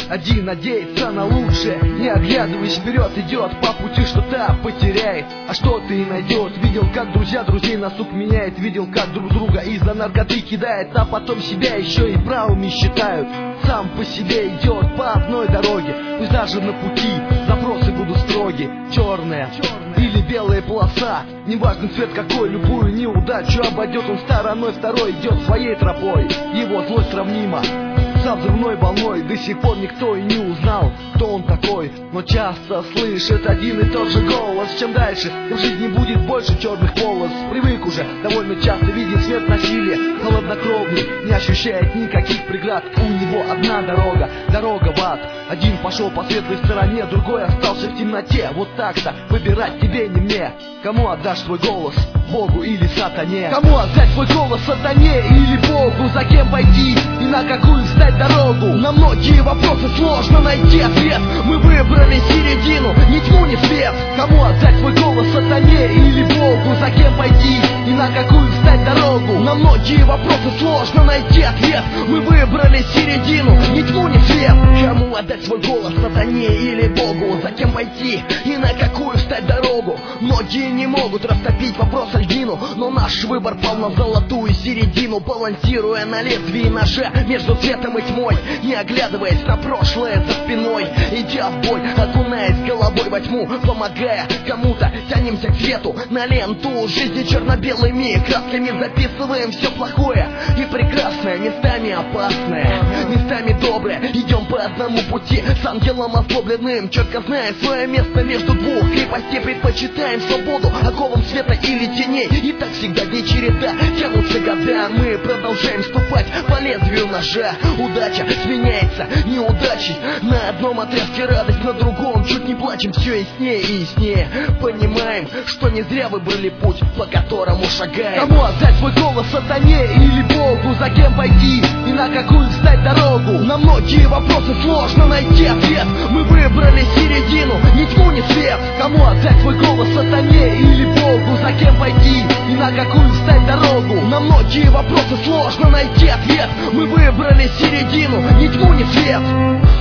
Один надеется на лучшее, не оглядываясь вперед, идет по пути, что-то потеряет, а что-то и найдет. Видел, как друзья друзей на сук меняет, видел, как друг друга из-за наркоты кидает, а потом себя еще и правыми считают. Сам по себе идет по одной дороге, пусть даже на пути запросы будут строги. Черная или белая полоса, неважно цвет какой, любую неудачу обойдет он стороной, второй идет своей тропой. Его злость сравнима со взрывной волной, до сих пор никто и не узнал, кто он такой. Но часто слышит один и тот же голос: чем дальше, тем в жизни будет больше черных полос. Привык уже, довольно часто видит свет насилия, холоднокровный, не ощущает никаких преград. У него одна дорога, дорога в ад. Один пошел по светлой стороне, другой остался в темноте. Вот так-то выбирать тебе, не мне. Кому отдашь свой голос, Богу или сатане? Кому отдать свой голос, сатане или Богу? За кем пойти и на какую встать дорогу? На многие вопросы сложно найти ответ. Мы выбрали середину, ни тьму, ни свет. Кому отдать свой голос, сатане или Богу? За кем пойти и на какую встать дорогу? На многие вопросы сложно найти ответ. Мы выбрали середину, ни тьму, ни свет. Кому отдать свой голос, сатане или Богу? За кем пойти и на какую встать дорогу? Многие не могут растопить вопрос о льдину, но наш выбор пал на золотую середину. Балансируя на лезвии ножа между светом и тьмой, не оглядываясь на прошлое за спиной, идя в бой, окунаясь головой во тьму, помогая кому-то, тянемся к свету, на ленту жизни черно-белыми красками записываем все плохое и прекрасное, местами опасное, местами доброе. Идем по одному пути с ангелом озлобленным, четко зная свое место между двух крепостей. Предпочитаем свободу оковам света или теней, и так всегда день череда, тянутся года. Мы продолжаем ступать по лезвию ножа. Удача сменяется неудачей, на одном отрезке радость, на другом чуть не плачем. Все яснее и яснее понимаем, что не зря выбрали путь, по которому шагаем. Кому отдать свой голос, сатане или Богу? За кем пойти и на какую встать дорогу? На многие вопросы сложно найти ответ. Мы выбрали середину, ни тьму, ни свет. Кому отдать свой голос, сатане или Богу? За кем пойти и на какую встать дорогу? На многие вопросы сложно найти ответ. Мы выбрали середину, ни тьму, ни свет.